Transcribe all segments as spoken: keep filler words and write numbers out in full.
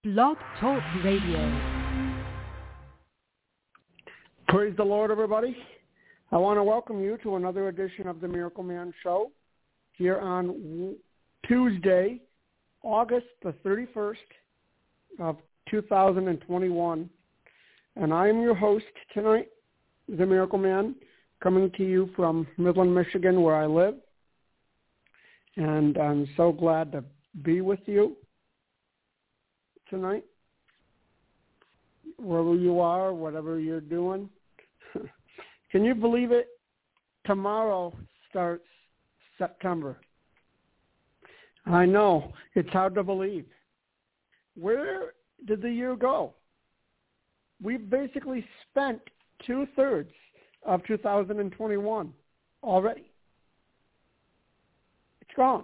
Blog Talk Radio. Praise the Lord, everybody. I want to welcome you to another edition of the Miracle Man Show here on Tuesday, August the thirty-first of two thousand twenty-one. And I am your host tonight, the Miracle Man, coming to you from Midland, Michigan, where I live. And I'm so glad to be with you tonight, wherever you are, whatever you're doing. Can you believe it? Tomorrow starts September. I know, it's hard to believe. Where did the year go? We've basically spent two-thirds of two thousand twenty-one already. It's gone.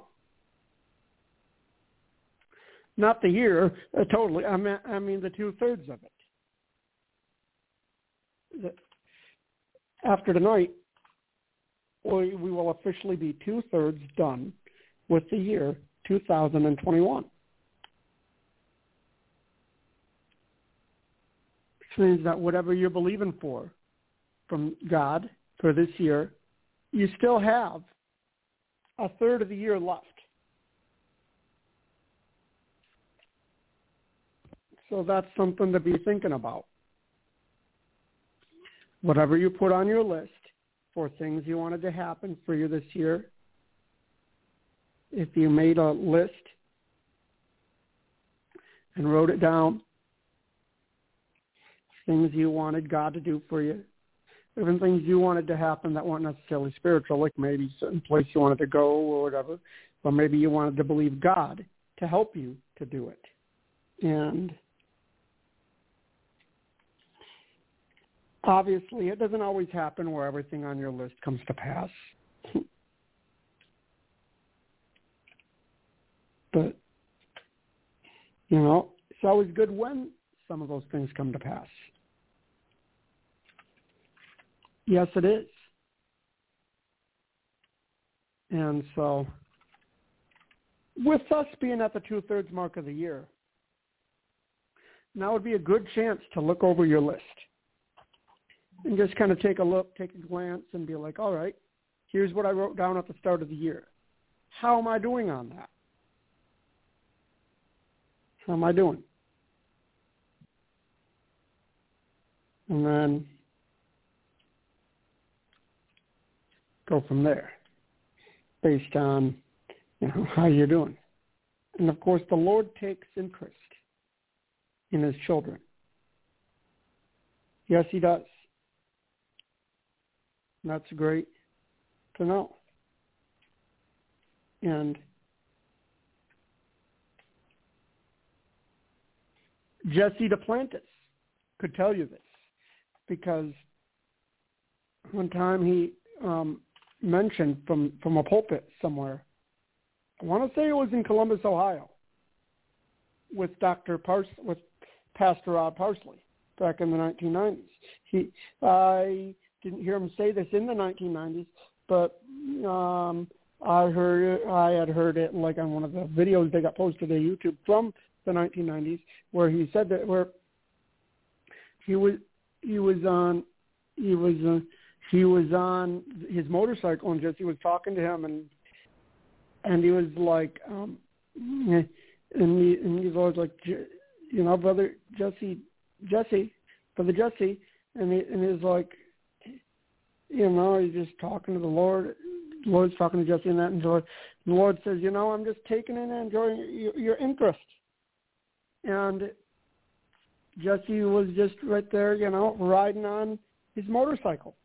Not the year, uh, totally. I mean, I mean the two-thirds of it. The, after tonight, we, we will officially be two-thirds done with the year two thousand twenty-one. Which means that whatever you're believing for from God for this year, you still have a third of the year left. So that's something to be thinking about. Whatever you put on your list for things you wanted to happen for you this year, if you made a list and wrote it down, things you wanted God to do for you, even things you wanted to happen that weren't necessarily spiritual, like maybe a certain place you wanted to go or whatever, or maybe you wanted to believe God to help you to do it. And obviously, it doesn't always happen where everything on your list comes to pass. But, you know, it's always good when some of those things come to pass. Yes, it is. And so, with us being at the two-thirds mark of the year, now would be a good chance to look over your list and just kind of take a look, take a glance, and be like, all right, here's what I wrote down at the start of the year. How am I doing on that? How am I doing? And then go from there based on, you know, how you're doing. And, of course, the Lord takes interest in his children. Yes, he does. That's great to know. And Jesse Duplantis could tell you this, because one time he um, mentioned from, from a pulpit somewhere, I want to say it was in Columbus, Ohio, with Doctor Pars with Pastor Rod Parsley back in the nineteen nineties. He, I didn't hear him say this in the nineteen nineties, but um, I heard it, I had heard it like on one of the videos they got posted to YouTube from the nineteen nineties, where he said that where he was he was on he was uh, he was on his motorcycle, and Jesse was talking to him, and and he was like, um, and he and he was like, you know, brother Jesse, Jesse, brother Jesse, and he and he was like, you know, he's just talking to the Lord. The Lord's talking to Jesse and that, and the Lord, the Lord says, you know, I'm just taking in and enjoying your, your interest. And Jesse was just right there, you know, riding on his motorcycle.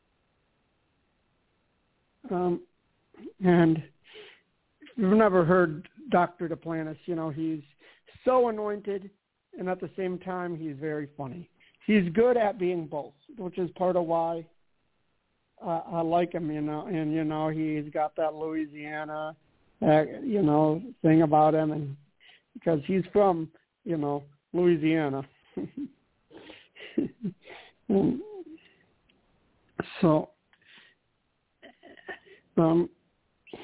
Um, and you've never heard Doctor Duplantis, you know, he's so anointed, and at the same time, he's very funny. He's good at being both, which is part of why uh, I like him, you know, and, you know, he's got that Louisiana, uh, you know, thing about him, and because he's from, you know, Louisiana. So, um,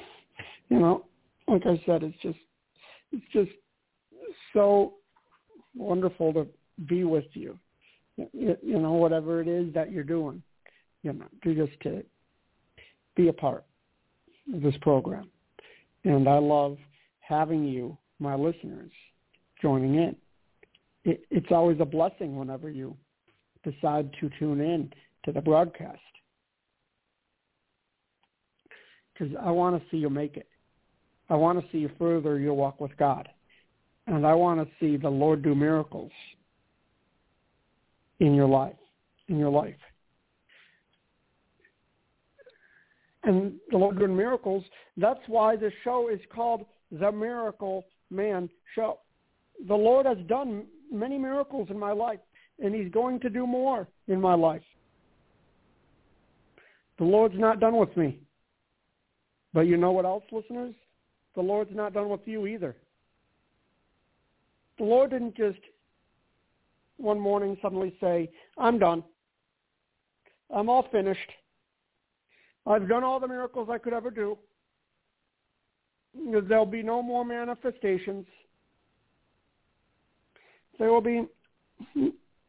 you know, like I said, it's just, it's just so wonderful to be with you. You, you know, whatever it is that you're doing, you know, to just to be a part of this program. And I love having you, my listeners, joining in. It, it's always a blessing whenever you decide to tune in to the broadcast, because I want to see you make it. I want to see you further your walk with God. And I want to see the Lord do miracles in your life, in your life. And the Lord doing miracles, that's why the show is called The Miracle Man Show. The Lord has done many miracles in my life, and he's going to do more in my life. The Lord's not done with me. But you know what else, listeners? The Lord's not done with you either. The Lord didn't just one morning suddenly say, I'm done. I'm all finished. I've done all the miracles I could ever do. There'll be no more manifestations. There will be, you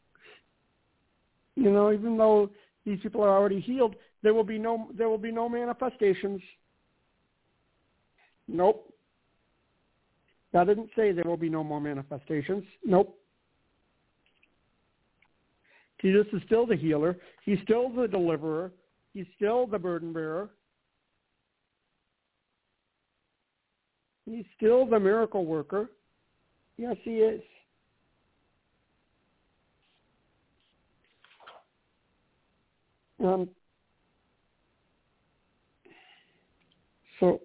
know, even though these people are already healed, there will be no there will be no manifestations. Nope. God didn't say there will be no more manifestations. Nope. Jesus is still the healer. He's still the deliverer. He's still the burden bearer. He's still the miracle worker. Yes, he is. Um, so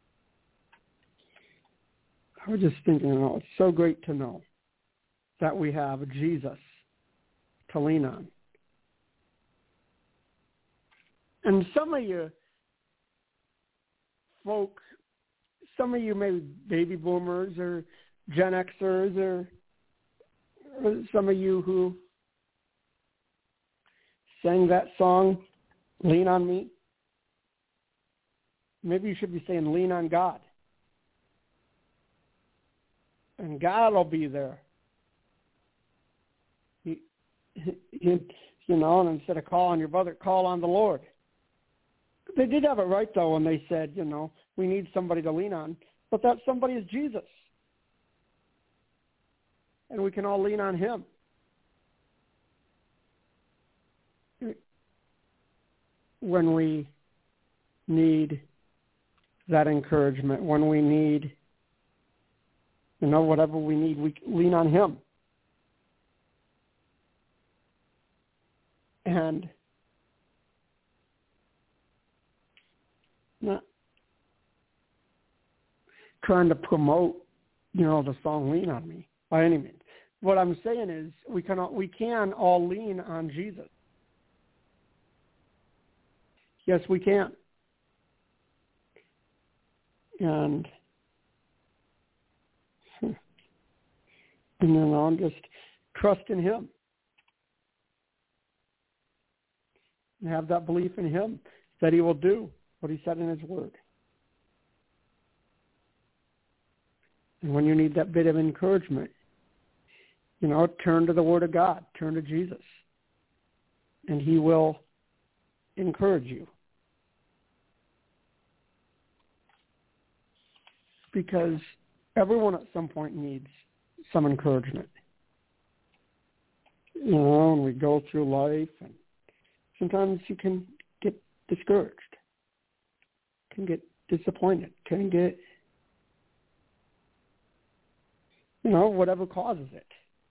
I was just thinking, you know, it's so great to know that we have Jesus to lean on. And some of you folks, some of you maybe baby boomers or Gen Xers or, or some of you who sang that song, Lean on Me. Maybe you should be saying, lean on God. And God will be there. You, you, you know, and instead of calling your brother, call on the Lord. They did have it right, though, when they said, you know, we need somebody to lean on. But that somebody is Jesus. And we can all lean on him. When we need that encouragement, when we need, you know, whatever we need, we lean on him. And not trying to promote, you know, the song Lean on Me by any means. What I'm saying is we can all, we can all lean on Jesus. Yes, we can. And, and then I'll just trust in him. And have that belief in him that he will do what he said in his word. And when you need that bit of encouragement, you know, turn to the word of God, turn to Jesus, and he will encourage you. Because everyone at some point needs some encouragement. You know, and we go through life, and sometimes you can get discouraged, can get disappointed, can get, you know, whatever causes it.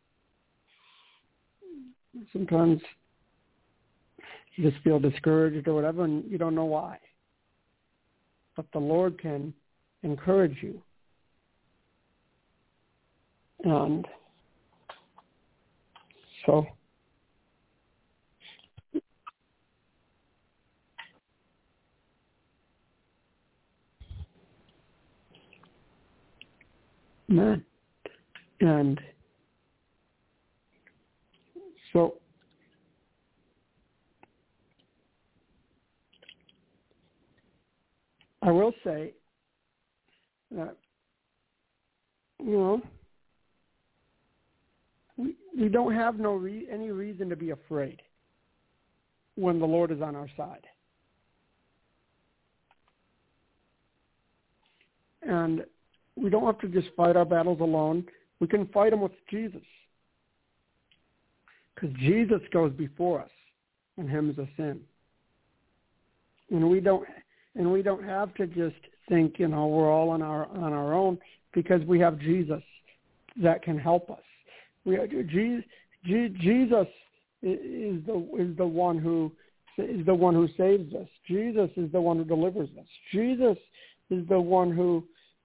Sometimes you just feel discouraged or whatever, and you don't know why. But the Lord can encourage you. And so man. And so I will say that, you know, we, we don't have no re, any reason to be afraid when the Lord is on our side. And we don't have to just fight our battles alone. We can fight them with Jesus, because Jesus goes before us, and him's a sin. And we don't, and we don't have to just think, you know, we're all on our on our own, because we have Jesus that can help us. We Jesus, Jesus is the is the one who is the one who saves us. Jesus is the one who delivers us. Jesus is the one who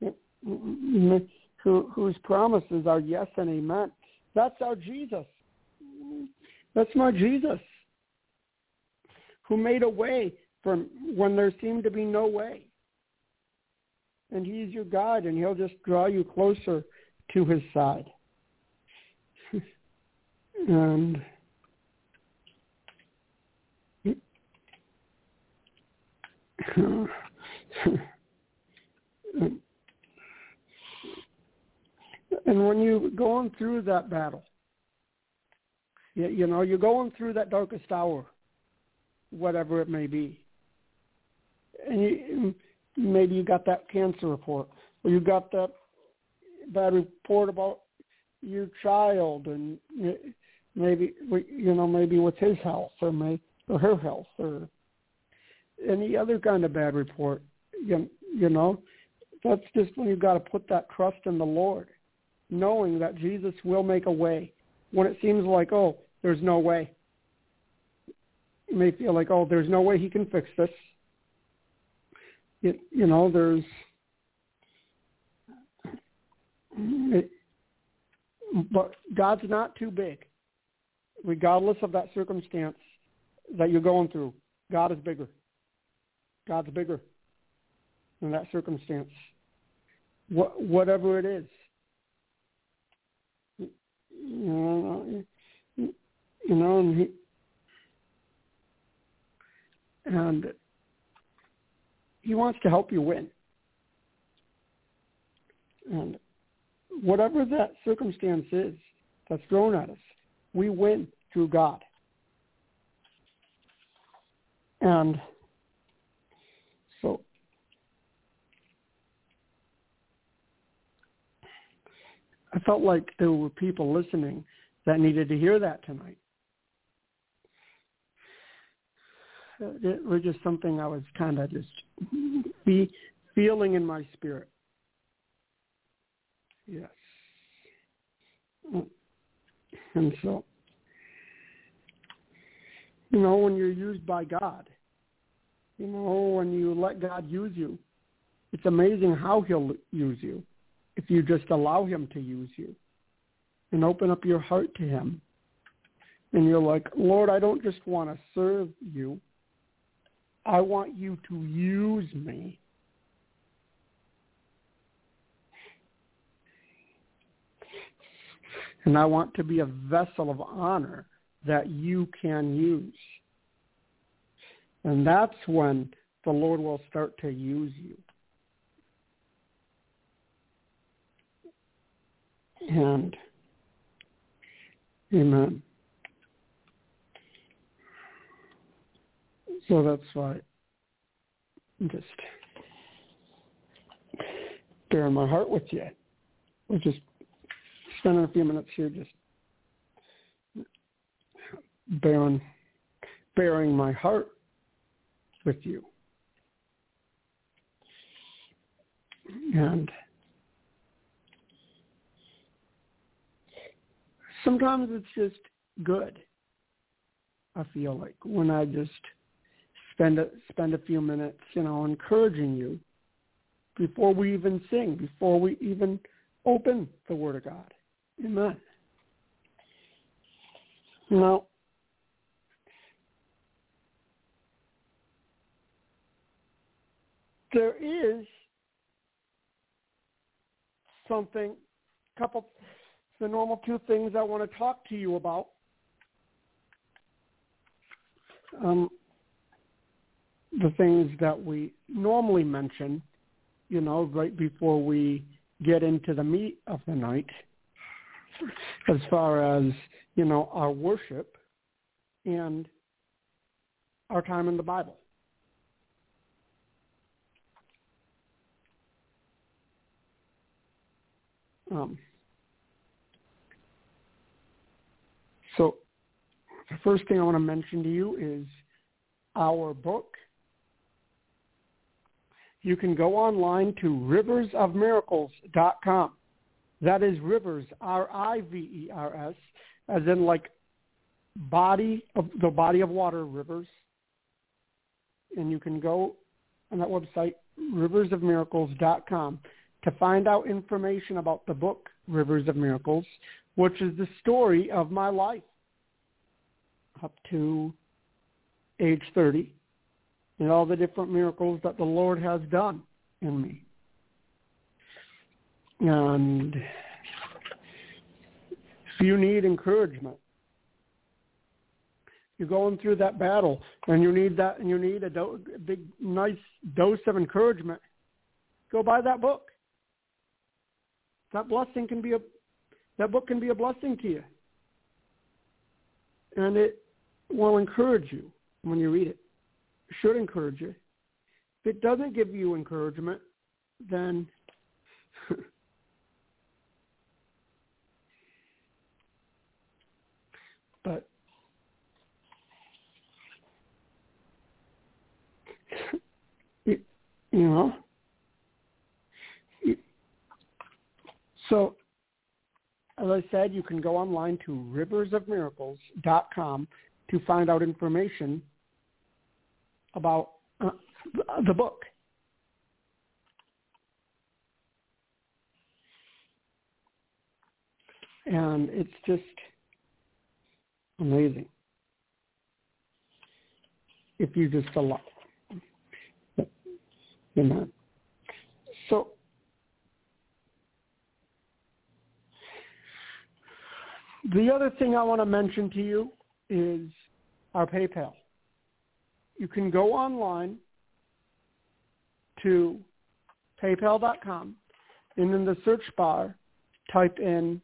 who whose promises are yes and amen. That's our Jesus. That's my Jesus, who made a way from when there seemed to be no way. And he's your guide, and he'll just draw you closer to his side. And and when you're going through that battle, you, you know, you're going through that darkest hour, whatever it may be, and you, maybe you got that cancer report, or you got that bad report about your child, and maybe, you know, maybe with his health or may or her health or any other kind of bad report. You, you know, that's just when you've got to put that trust in the Lord, knowing that Jesus will make a way when it seems like, oh, there's no way. You may feel like, oh, there's no way he can fix this. You, you know, there's, it, but God's not too big. Regardless of that circumstance that you're going through, God is bigger. God's bigger than that circumstance. What, whatever it is. You know, you know, and he, and he wants to help you win. And whatever that circumstance is that's thrown at us, we win through God. And so I felt like there were people listening that needed to hear that tonight. It was just something I was kind of just be feeling in my spirit. Yes. And so, you know, when you're used by God, you know, when you let God use you, it's amazing how he'll use you if you just allow him to use you and open up your heart to him. And you're like, Lord, I don't just want to serve you. I want you to use me. And I want to be a vessel of honor that you can use. And that's when the Lord will start to use you. And, amen. So that's why I'm just bearing my heart with you. We're just spending a few minutes here just bearing, bearing my heart with you. And sometimes it's just good, I feel like, when I just spend a, spend a few minutes, you know, encouraging you before we even sing, before we even open the Word of God. Amen. Now, there is something, a couple, the normal two things I want to talk to you about. Um, the things that we normally mention, you know, right before we get into the meat of the night. as far as, you know, our worship and our time in the Bible. Um, so the first thing I want to mention to you is our book. You can go online to rivers of miracles dot com. That is Rivers, R I V E R S, as in like body of the body of water, rivers. And you can go on that website, rivers of miracles dot com, to find out information about the book, Rivers of Miracles, which is the story of my life up to age thirty and all the different miracles that the Lord has done in me. And if you need encouragement, you're going through that battle and you need that, and you need a, do, a big, nice dose of encouragement, go buy that book. That blessing can be a, that book can be a blessing to you. And it will encourage you when you read it. It should encourage you. If it doesn't give you encouragement, then but you, you know, so as I said, you can go online to rivers of miracles dot com to find out information about uh, the book. And it's just amazing if you just allow. Amen. So the other thing I want to mention to you is our PayPal. You can go online to paypal dot com, and in the search bar, type in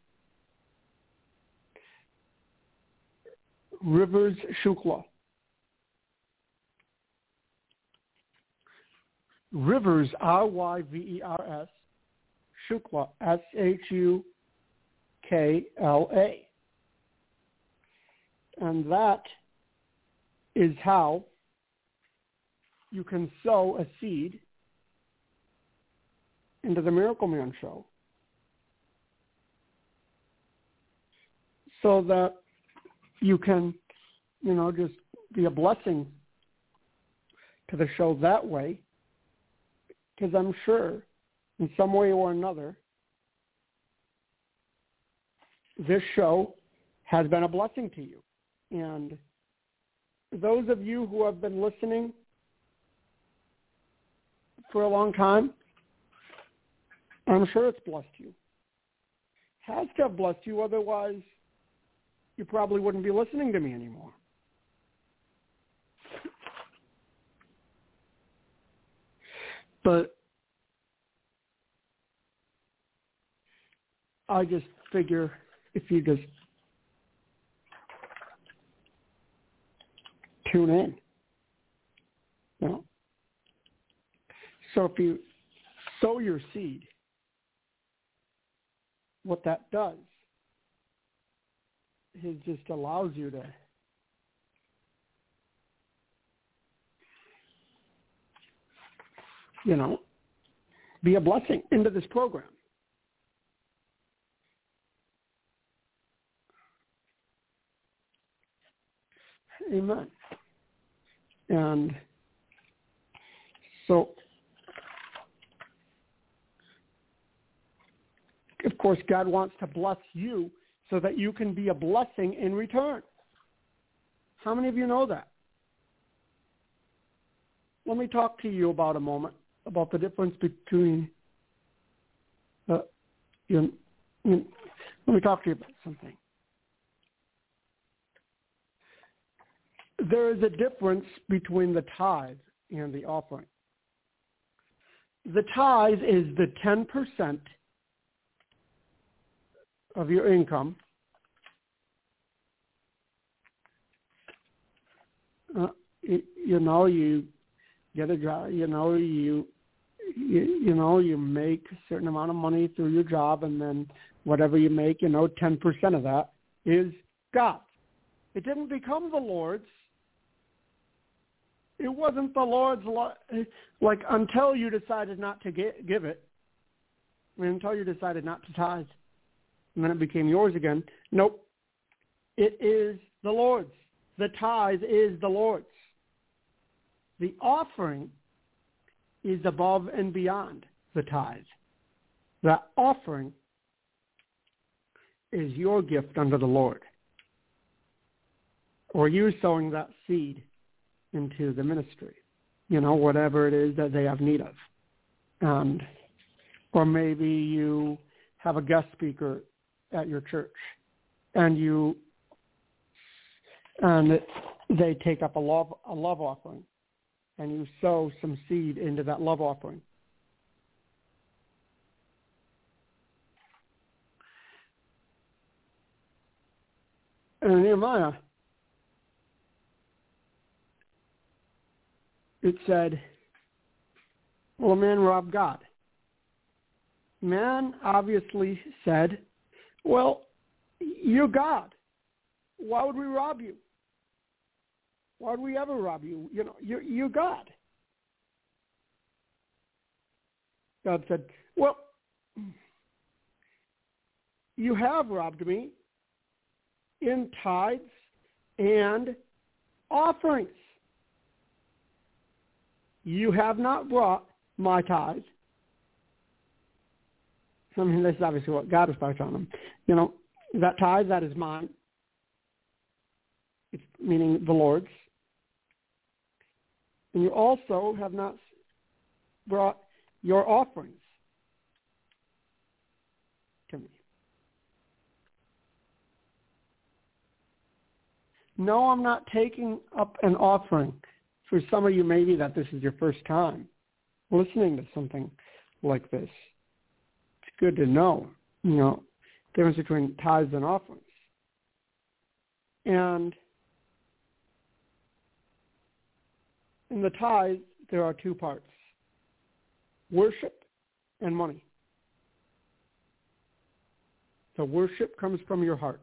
Rivers Shukla. Rivers, R Y V E R S, Shukla, S H U K L A. And that is how you can sow a seed into the Miracle Man Show so that you can, you know, just be a blessing to the show that way, because I'm sure in some way or another this show has been a blessing to you. And those of you who have been listening for a long time, I'm sure it's blessed you. Has to have blessed you, otherwise you probably wouldn't be listening to me anymore. But I just figure if you just tune in, you know. So if you sow your seed, what that does is just allows you to you know, be a blessing into this program. Amen. And so, of course, God wants to bless you so that you can be a blessing in return. How many of you know that? Let me talk to you about a moment about the difference between, uh, you know, you know, let me talk to you about something. There is a difference between the tithe and the offering. The tithe is the ten percent of your income, uh, you, you know, you get a job, you know, you, you, you know, you make a certain amount of money through your job, and then whatever you make, you know, ten percent of that is God's. It didn't become the Lord's. It wasn't the Lord's, like, until you decided not to get, give it. I mean, until you decided not to tithe. And then it became yours again. Nope. It is the Lord's. The tithe is the Lord's. The offering is above and beyond the tithe. The offering is your gift unto the Lord, or you sowing that seed into the ministry, you know, whatever it is that they have need of. And, or maybe you have a guest speaker at your church, and you, and they take up a love, a love offering, and you sow some seed into that love offering. And Nehemiah, it said, well, man robbed God. Man obviously said, well, you're God. Why would we rob you? Why would we ever rob you? You know, you're, you're God. God said, well, you have robbed me in tithes and offerings. You have not brought my tithes. I mean, this is obviously what God was probably telling them. You know, that tithe, that is mine. It's meaning the Lord's. And you also have not brought your offerings to me. No, I'm not taking up an offering. For some of you, maybe that this is your first time listening to something like this. It's good to know, you know, the difference between tithes and offerings. And in the tithe, there are two parts: worship and money. The worship comes from your heart.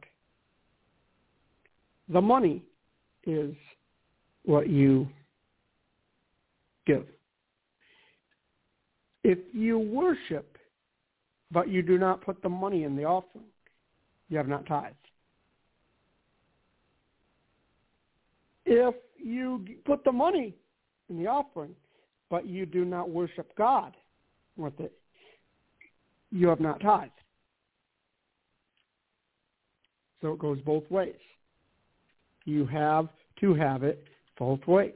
The money is what you give. If you worship, but you do not put the money in the offering, you have not tithed. If you put the money in the offering, but you do not worship God with it, you have not tithed. So it goes both ways. You have to have it both ways.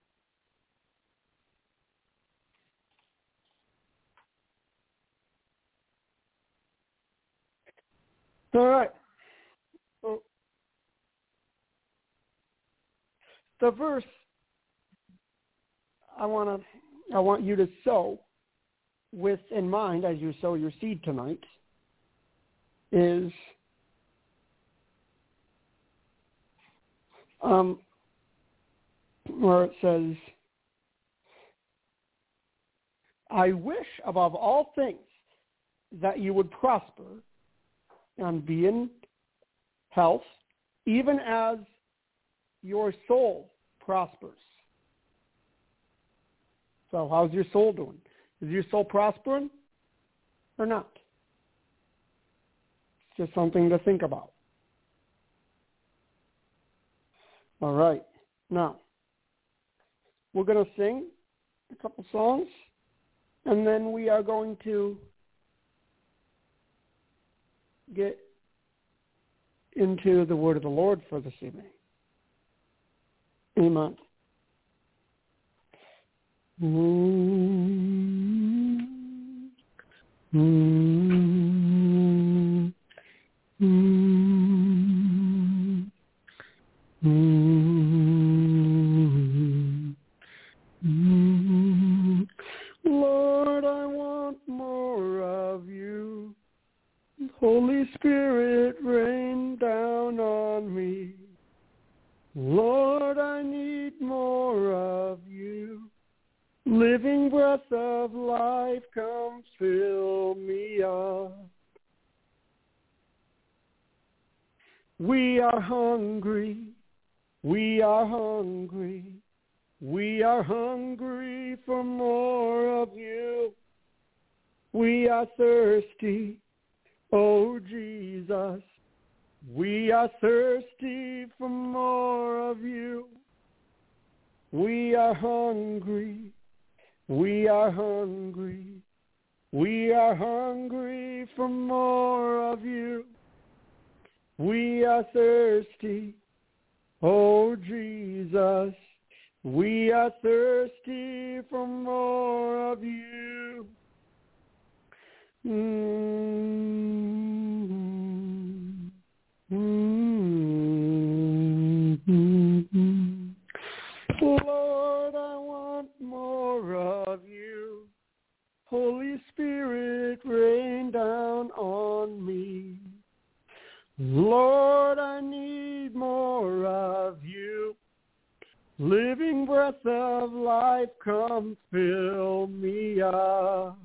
All right. So the verse I want to, I want you to sow with in mind as you sow your seed tonight is um, where it says, I wish above all things that you would prosper and be in health, even as your soul prospers. So how's your soul doing? Is your soul prospering or not? It's just something to think about. All right. Now, we're going to sing a couple songs, and then we are going to get into the word of the Lord for this evening. Amen. Mm-hmm. Mm-hmm. Mm-hmm. Mm-hmm. Lord, I want more of you. Holy Spirit, me. Lord, I need more of you. Living breath of life, come fill me up. We are hungry, we are hungry, we are hungry for more of you. We are thirsty, oh Jesus. We are thirsty for more of you. We are hungry, we are hungry, we are hungry for more of you. We are thirsty, oh Jesus. We are thirsty for more of you. Mm-hmm. Mm-hmm. Lord, I want more of you. Holy Spirit, rain down on me. Lord, I need more of you. Living breath of life, come fill me up.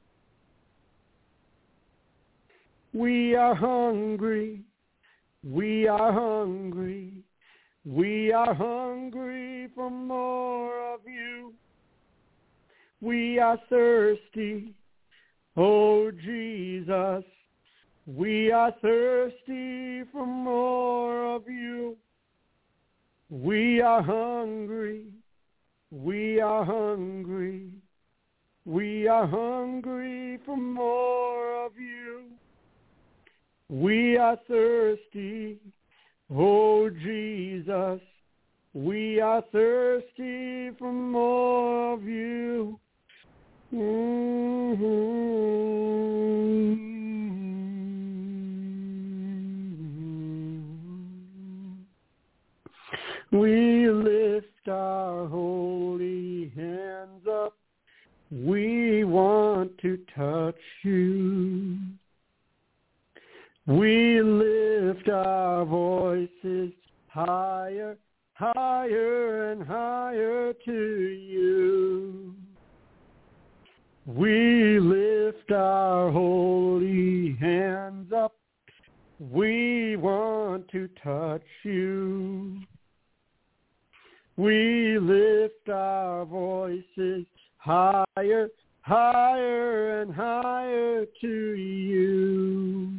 We are hungry, we are hungry, we are hungry for more of you. We are thirsty, oh Jesus. We are thirsty for more of you. We are hungry, we are hungry, we are hungry for more of you. We are thirsty, oh Jesus. We are thirsty for more of you. Mm-hmm. We lift our holy hands up. We want to touch you. We lift our voices higher, higher and higher to you. We lift our holy hands up. We want to touch you. We lift our voices higher, higher and higher to you.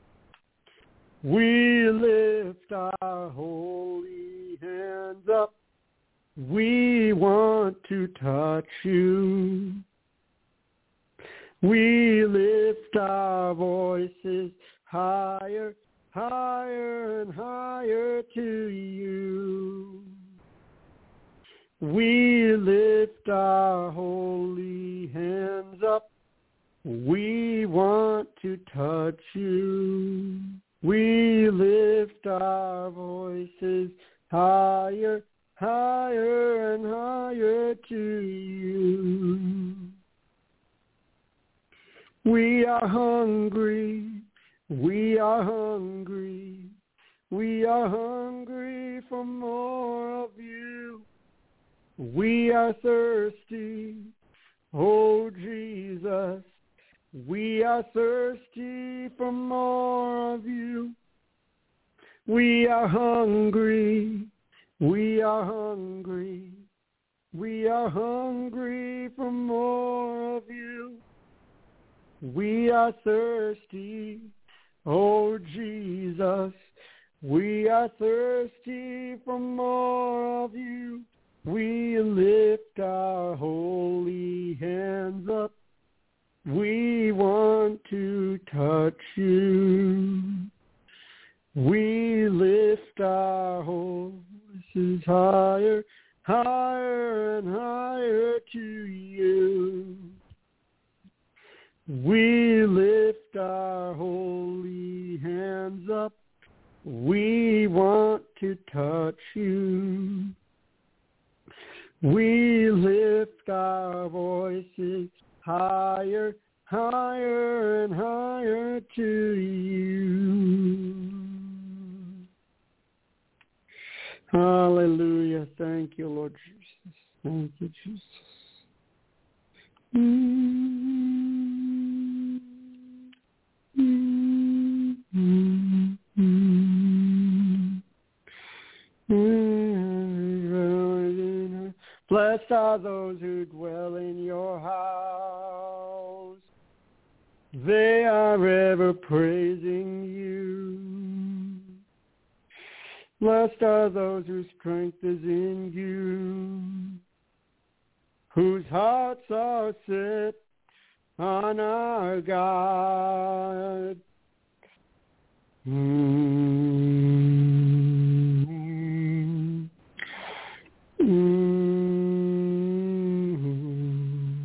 We lift our holy hands up. We want to touch you. We lift our voices higher, higher and higher to you. We lift our holy hands up. We want to touch you. We lift our voices higher, higher and higher to you. We are hungry, we are hungry, we are hungry for more of you. We are thirsty, oh Jesus. We are thirsty for more of you. We are hungry, we are hungry, we are hungry for more of you. We are thirsty, oh Jesus. We are thirsty for more of you. We lift our holy hands up. We want to touch you. We lift our voices higher, higher and higher to you. We lift our holy hands up. We want to touch you. We lift our voices higher, higher and higher to you. Hallelujah. Thank you, Lord Jesus. Thank you, Jesus. Mm-hmm. Mm-hmm. Mm-hmm. Blessed are those who dwell in your house. They are ever praising you. Blessed are those whose strength is in you, whose hearts are set on our God. Mm-hmm. Mm-hmm.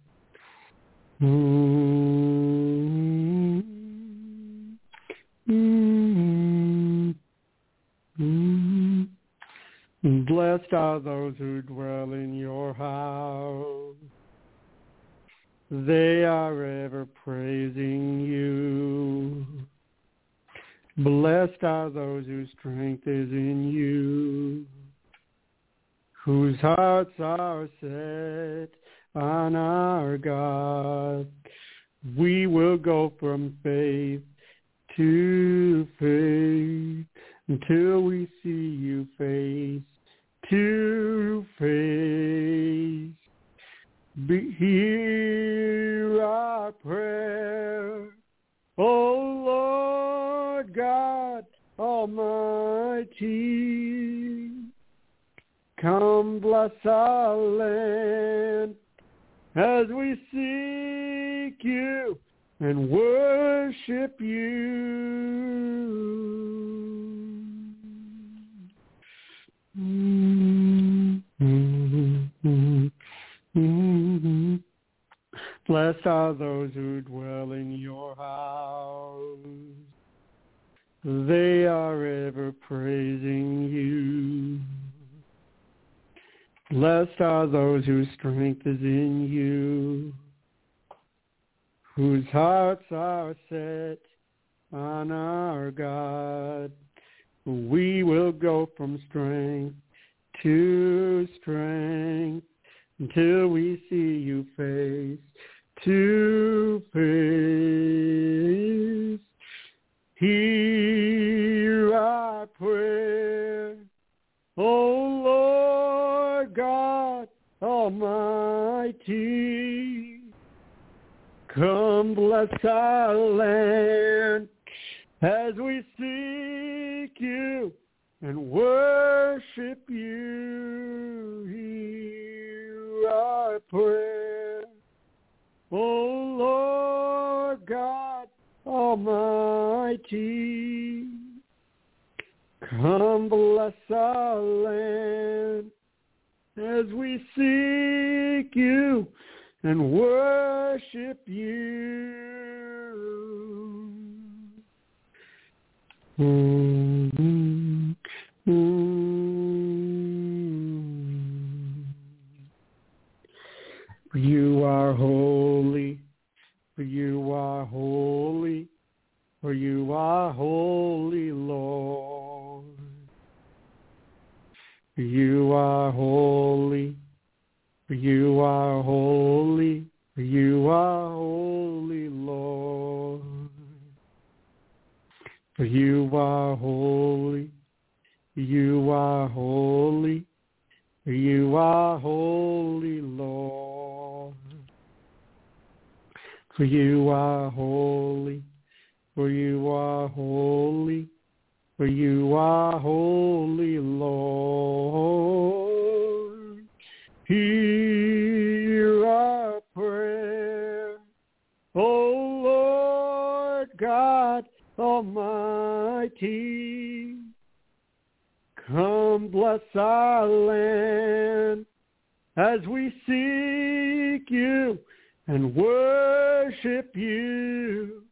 Mm-hmm. Mm-hmm. Blessed are those who dwell in your house. They are ever praising you. Blessed are those whose strength is in you, whose hearts are set on our God. We will go from faith to faith until we see you face to face. Be, hear our prayer, O Lord God Almighty. Come bless our land as we seek you and worship you. Mm-hmm. Mm-hmm. Blessed are those who dwell in your house. They are ever praising you. Blessed are those whose strength is in you, whose hearts are set on our God. We will go from strength to strength until we see you face to face. Hear our prayer, O Lord God Almighty. Come bless our land as we seek you and worship you. Hear our prayer, O Lord God Almighty. Come bless our land as we seek you and worship you. Mm-hmm. Mm-hmm. For you are holy, for you are holy, for you are holy, Lord. For you are holy, for you are holy, for you are holy, Lord. For you are holy, for you are holy, for you are holy, Lord. For you are holy, for you are holy, for you are holy, Lord. Hear our prayer, O Lord God Almighty. Come bless our land as we seek you and worship you.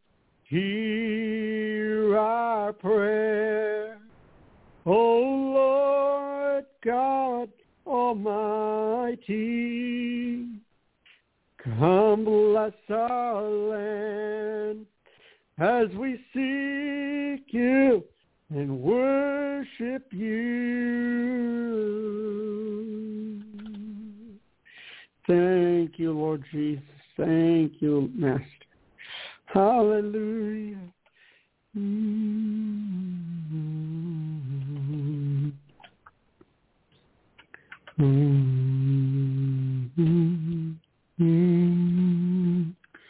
Hear our prayer, O Lord God Almighty. Come bless our land as we seek you and worship you. you, Lord Jesus. Thank you, Master. Hallelujah. Mm-hmm. Mm-hmm. Mm-hmm.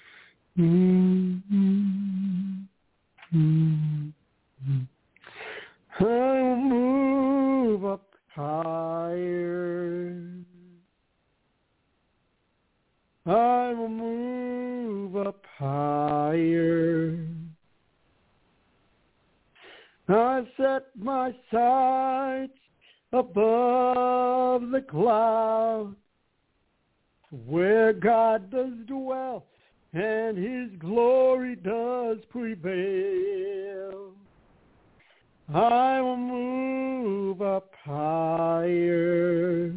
Mm-hmm. I'll move up higher. I will move up higher. I set my sights above the clouds, where God does dwell and his glory does prevail. I will move up higher.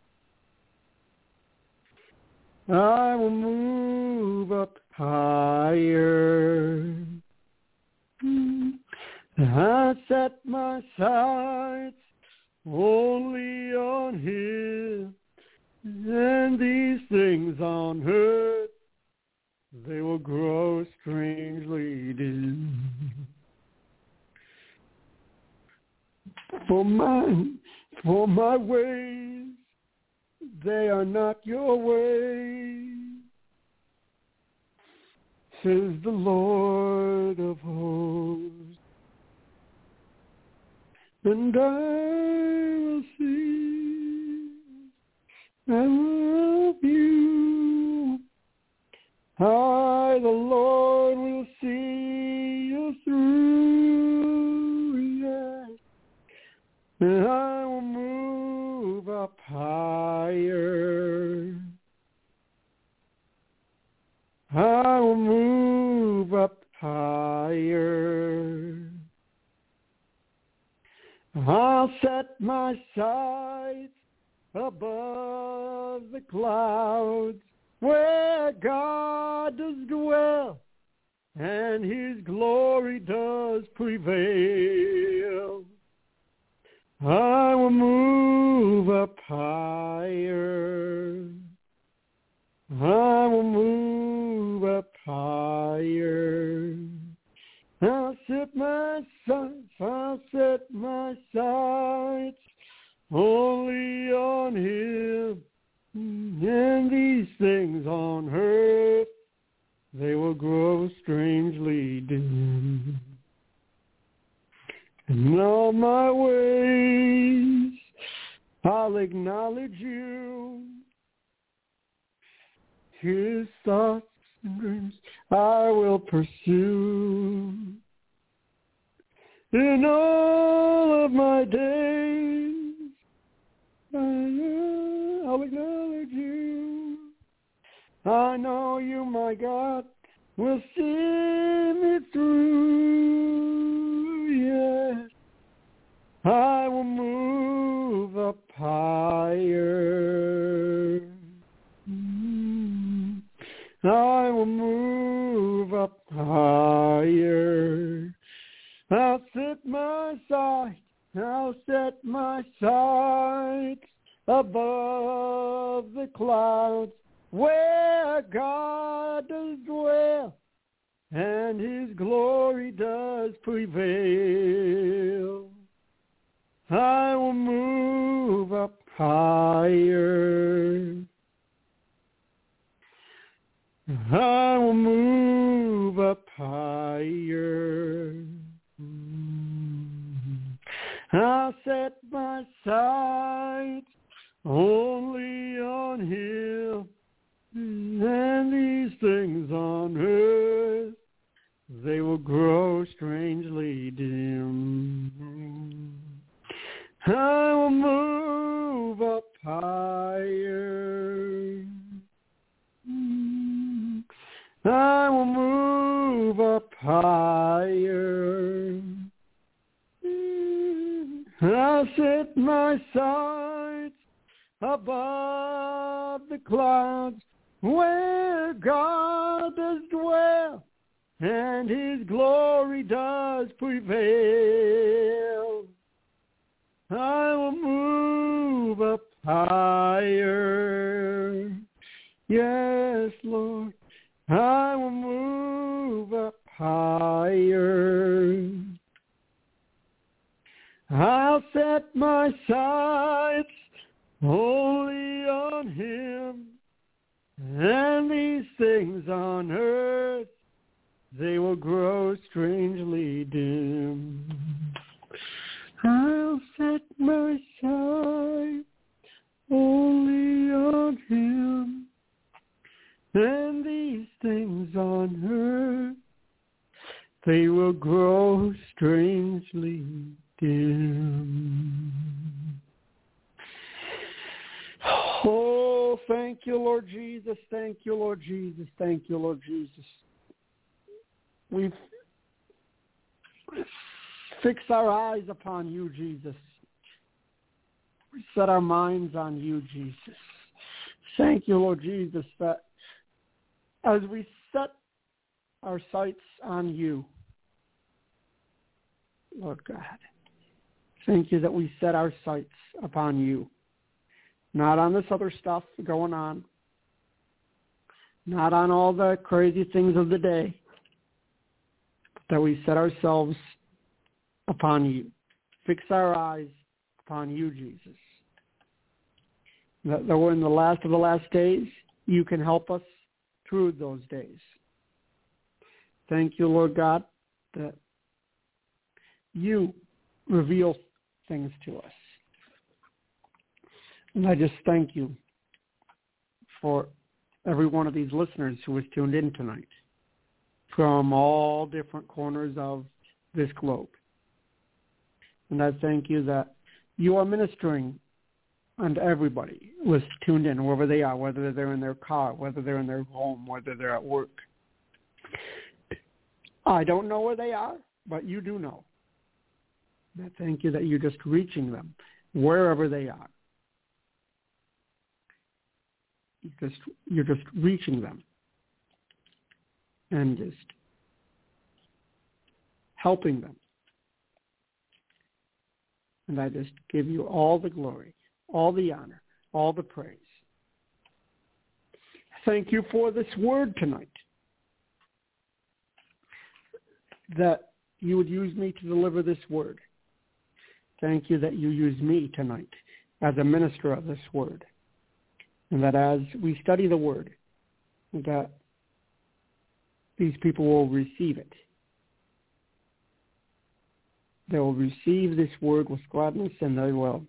I will move up higher. I set my sights only on him, and these things on earth, they will grow strangely dim. For my, for my ways, they are not your ways, says the Lord of hosts. And I will see, I love you. I, the Lord, will see you through, yes. And I will move up higher. I will move up higher. I'll set my sights above the clouds, where God does dwell and his glory does prevail. I will move up higher. I will move up higher. I'll set my sights, I'll set my sights only on him, and these things on earth, they will grow strangely dim. In all my ways, I'll acknowledge you. His thoughts and dreams I will pursue. In all of my days, I'll acknowledge you. I know you, my God, will see me through, yes. I will move up higher. Mm. I will move up higher. I'll set my sights, I'll set my sights above the clouds, where God does dwell and his glory does prevail. I will move up higher. I will move up higher. I'll set my sights only on him, and these things on earth, they will grow strangely dim. I will move up higher. I will move up higher. I'll set my sights above the clouds, where God does dwell and his glory does prevail. I will move up higher. Yeah. Lord, I will move up higher. I'll set my sights only on him, and these things on earth, they will grow strangely dim. I'll set my sights only on him, and these things on earth, they will grow strangely dim. Oh, thank you, Lord Jesus. Thank you, Lord Jesus. Thank you, Lord Jesus. We fix our eyes upon you, Jesus. We set our minds on you, Jesus. Thank you, Lord Jesus, that as we set our sights on you, Lord God, thank you that we set our sights upon you, not on this other stuff going on, not on all the crazy things of the day, but that we set ourselves upon you. Fix our eyes upon you, Jesus. That we're in the last of the last days, you can help us through those days. Thank you, Lord God, that you reveal things to us. And I just thank you for every one of these listeners who was tuned in tonight from all different corners of this globe. And I thank you that you are ministering unto everybody who is tuned in, wherever they are, whether they're in their car, whether they're in their home, whether they're at work. I don't know where they are, but you do know. I thank you that you're just reaching them wherever they are. You're just, you're just reaching them and just helping them. And I just give you all the glory, all the honor, all the praise. Thank you for this word tonight, that you would use me to deliver this word. Thank you that you use me tonight as a minister of this word, and that as we study the word, that these people will receive it. They will receive this word with gladness, and they will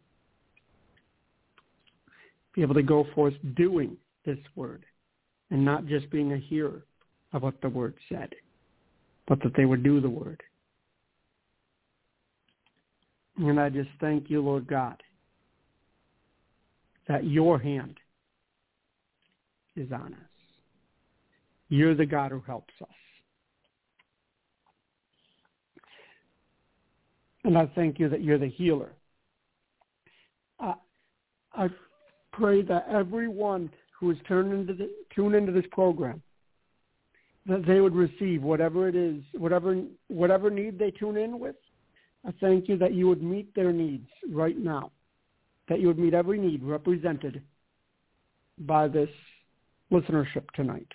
be able to go forth doing this word and not just being a hearer of what the word said, but that they would do the word. And I just thank you, Lord God, that your hand is on us. You're the God who helps us. And I thank you that you're the healer. Uh, I pray that everyone who is tuned into, the, tuned into this program, that they would receive whatever it is, whatever whatever need they tune in with. I thank you that you would meet their needs right now, that you would meet every need represented by this listenership tonight.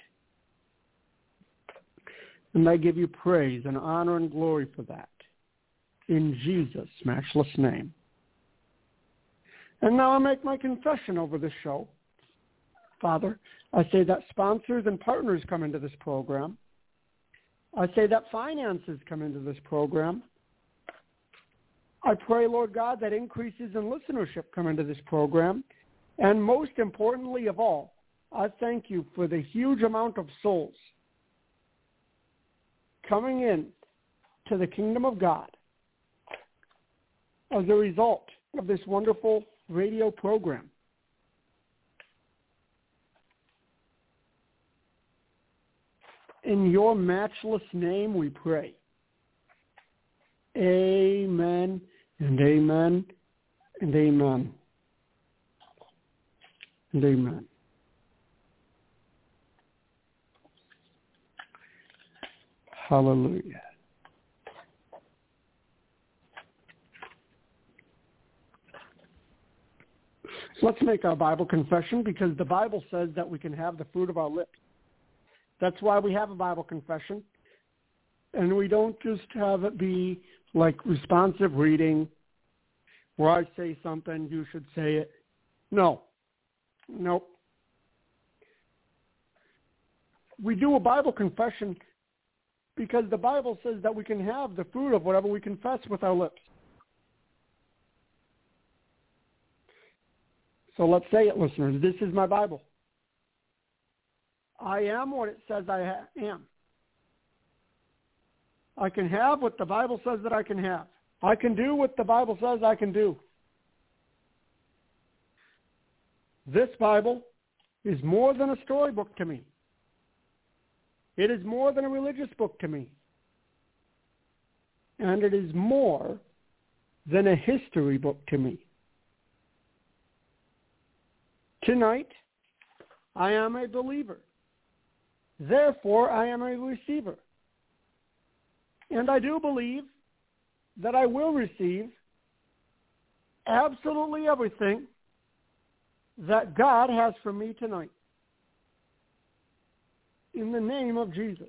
And I give you praise and honor and glory for that, in Jesus' matchless name. And now I make my confession over this show. Father, I say that sponsors and partners come into this program. I say that finances come into this program. I pray, Lord God, that increases in listenership come into this program. And most importantly of all, I thank you for the huge amount of souls coming in to the kingdom of God as a result of this wonderful radio program. In your matchless name we pray. Amen and amen and amen and amen. Hallelujah. Let's make our Bible confession, because the Bible says that we can have the fruit of our lips That's why we have a Bible confession. And we don't just have it be like responsive reading where I say something, you should say it. No. Nope. We do a Bible confession because the Bible says that we can have the fruit of whatever we confess with our lips. So let's say it, listeners. This is my Bible. I am what it says I ha- am. I can have what the Bible says that I can have. I can do what the Bible says I can do. This Bible is more than a storybook to me. It is more than a religious book to me. And it is more than a history book to me. Tonight, I am a believer. Therefore, I am a receiver. And I do believe that I will receive absolutely everything that God has for me tonight. In the name of Jesus.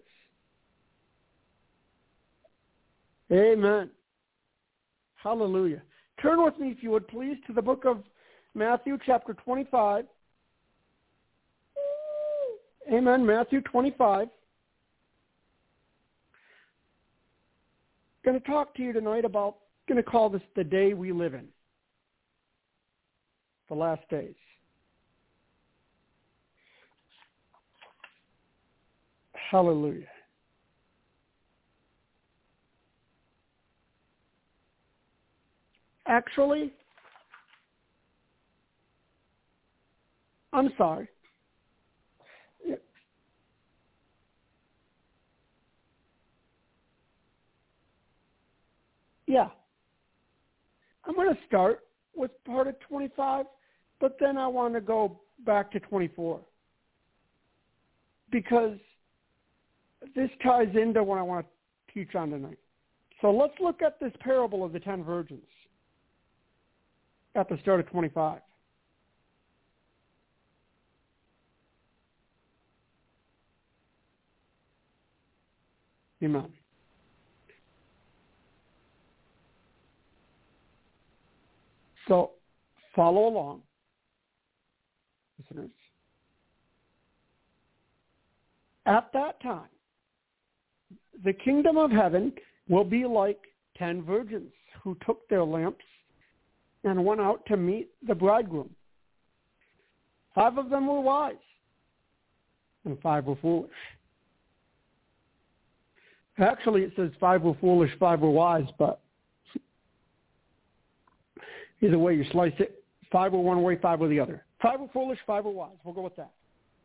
Amen. Hallelujah. Turn with me, if you would please, to the book of Matthew chapter twenty-five. Amen. Matthew twenty-five. Going to talk to you tonight about, going to call this the day we live in. The last days. Hallelujah. Actually, I'm sorry. Yeah. I'm going to start with part of twenty-five, but then I want to go back to twenty-four. Because this ties into what I want to teach on tonight. So let's look at this parable of the ten virgins at the start of twenty-five. Amen. So follow along, listeners. At that time, the kingdom of heaven will be like ten virgins who took their lamps and went out to meet the bridegroom. Five of them were wise, and five were foolish. Actually, it says five were foolish, five were wise, but either way you slice it, five were one way, five were the other. Five were foolish, five were wise. We'll go with that.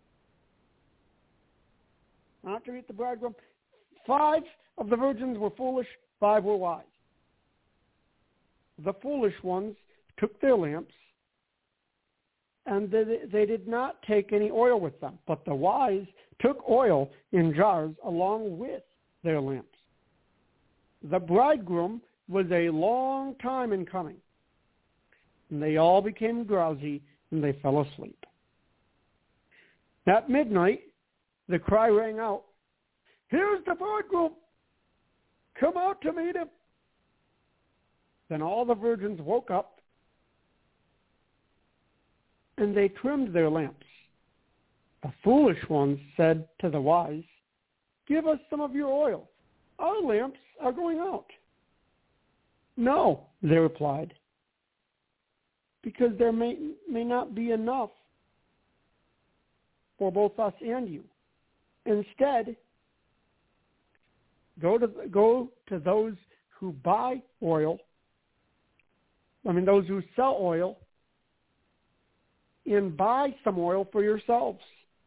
Not to meet the bridegroom. Five of the virgins were foolish, five were wise. The foolish ones took their lamps, and they, they did not take any oil with them. But the wise took oil in jars along with their lamps. The bridegroom was a long time in coming, and they all became drowsy, and they fell asleep. At midnight, the cry rang out, "Here's the bridegroom! Come out to meet him!" Then all the virgins woke up, and they trimmed their lamps. The foolish ones said to the wise, "Give us some of your oil. Our lamps are going out." "No," they replied, "because there may, may not be enough for both us and you. Instead, go to go to those who buy oil, I mean those who sell oil, and buy some oil for yourselves."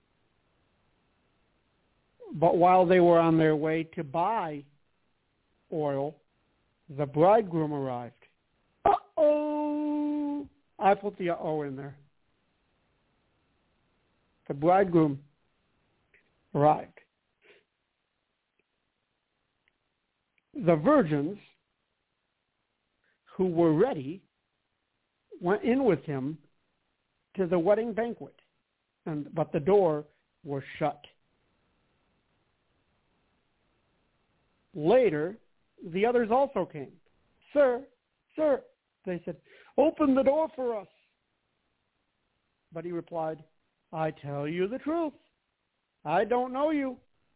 But while they were on their way to buy oil, the bridegroom arrived. Uh-oh! I put the uh-oh in there. The bridegroom arrived. The virgins who were ready went in with him to the wedding banquet, and but the door was shut. Later, the others also came. Sir, sir, they said, open the door for us. But he replied, I tell you the truth. I don't know you.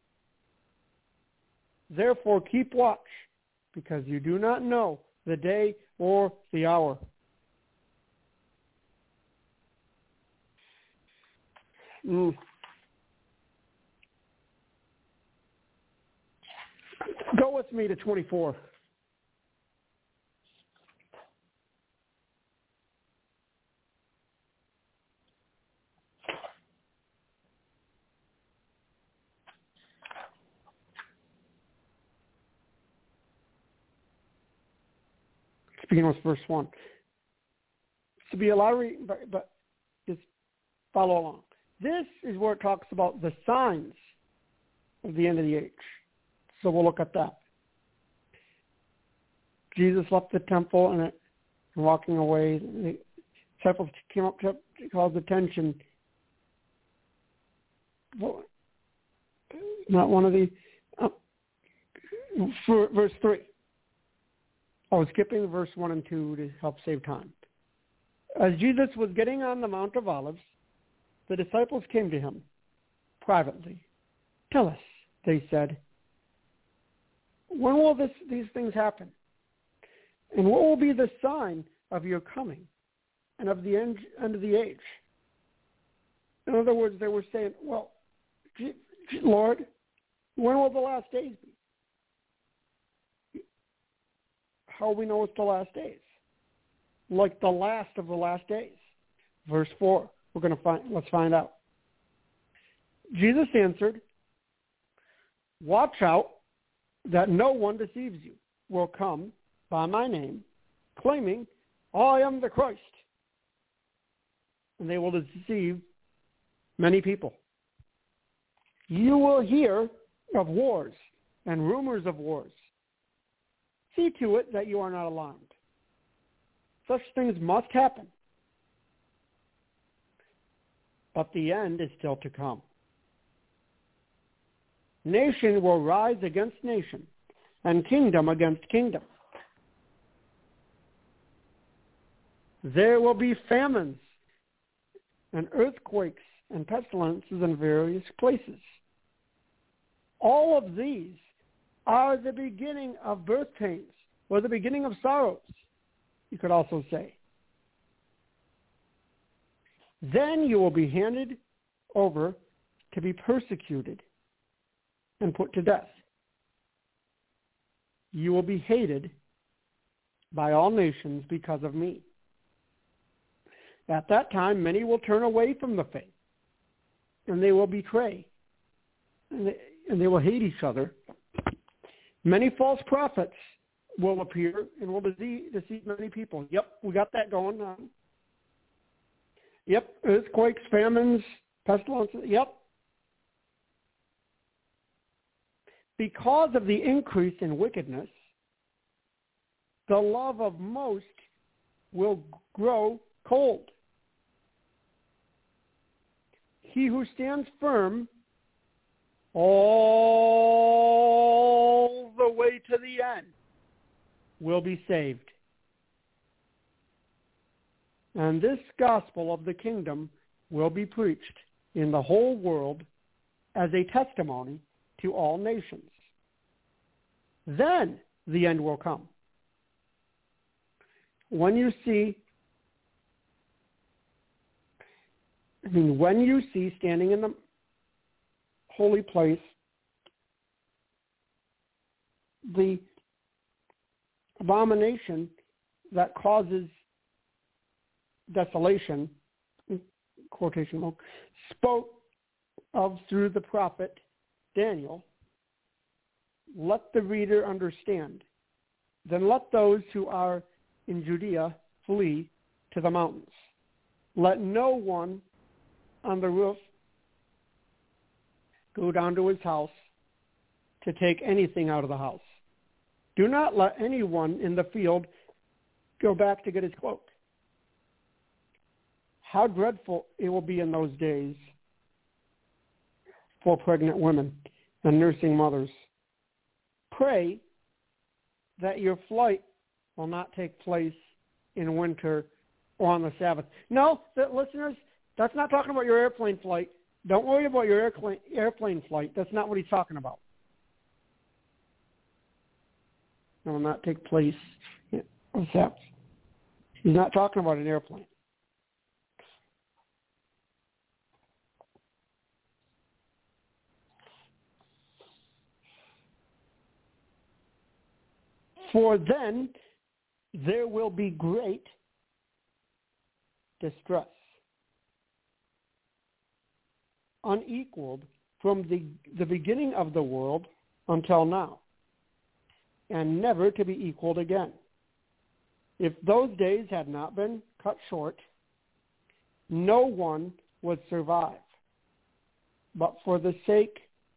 Therefore keep watch, because you do not know the day or the hour. Mm. Go with me to twenty-four. Begin with verse one. To be a lot of reading, but, but just follow along. This is where it talks about the signs of the end of the age. So we'll look at that. Jesus left the temple and, it, and walking away, the disciples came up to called attention. Not one of the, uh, for verse three. I was skipping verse one and two to help save time. As Jesus was getting on the Mount of Olives, the disciples came to him privately. Tell us, they said, when will this, these things happen? And what will be the sign of your coming and of the end, end of the age? In other words, they were saying, well, Lord, when will the last days be? How we know it's the last days? Like the last of the last days. Verse four. We're going to find. Let's find out. Jesus answered, "Watch out that no one deceives you. Will come by my name, claiming, 'I am the Christ,' and they will deceive many people. You will hear of wars and rumors of wars. See to it that you are not alarmed. Such things must happen, but the end is still to come. Nation will rise against nation, and kingdom against kingdom. There will be famines and earthquakes and pestilences in various places. All of these are the beginning of birth pains, or the beginning of sorrows, you could also say. Then you will be handed over to be persecuted and put to death. You will be hated by all nations because of me. At that time, many will turn away from the faith, and they will betray, and they, and they will hate each other. Many false prophets will appear and will deceive, deceive many people." Yep, we got that going on. Yep, earthquakes, famines, pestilences, yep. Because of the increase in wickedness, the love of most will grow cold. He who stands firm all the way to the end will be saved. And this gospel of the kingdom will be preached in the whole world as a testimony to all nations. Then the end will come. When you see, I mean, when you see standing in the holy place the abomination that causes desolation, quotation mark, spoke of through the prophet Daniel, let the reader understand. Then let those who are in Judea flee to the mountains. Let no one on the roof go down to his house to take anything out of the house. Do not let anyone in the field go back to get his cloak. How dreadful it will be in those days for pregnant women and nursing mothers. pray that your flight will not take place in winter or on the Sabbath. No, the, listeners, that's not talking about your airplane flight. Don't worry about your airplane, airplane flight. That's not what he's talking about. It will not take place on the Sabbath. He's not talking about an airplane. For then there will be great distress, unequaled from the, the beginning of the world until now, and never to be equaled again. If those days had not been cut short, no one would survive. But for the sake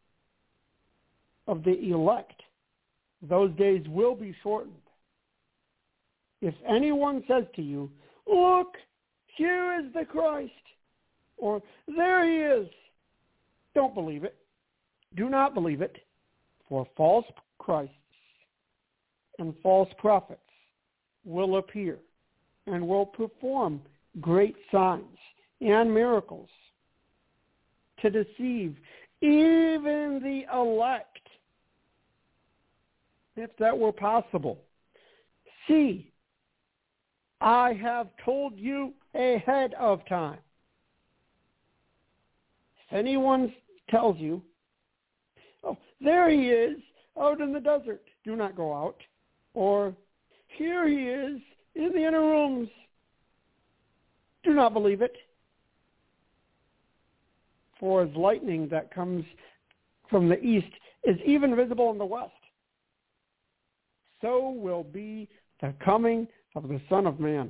of the elect, those days will be shortened. If anyone says to you, look, here is the Christ, or there he is, don't believe it. Do not believe it, for false Christs and false prophets will appear and will perform great signs and miracles to deceive even the elect, if that were possible. See, I have told you ahead of time. If anyone tells you, oh, there he is out in the desert, do not go out. Or, here he is in the inner rooms, do not believe it. For as lightning that comes from the east is even visible in the west, so will be the coming of the Son of Man.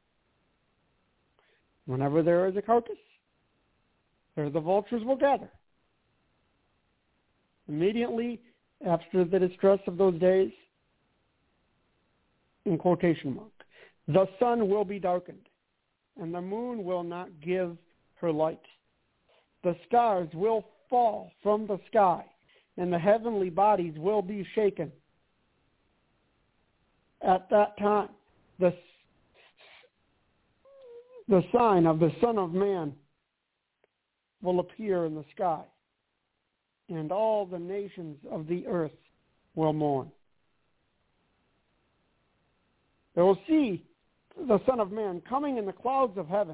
Whenever there is a carcass, there the vultures will gather. Immediately after the distress of those days, in quotation mark, the sun will be darkened, and the moon will not give her light. The stars will fall from the sky, and the heavenly bodies will be shaken. At that time, the, the sign of the Son of Man will appear in the sky, and all the nations of the earth will mourn. They will see the Son of Man coming in the clouds of heaven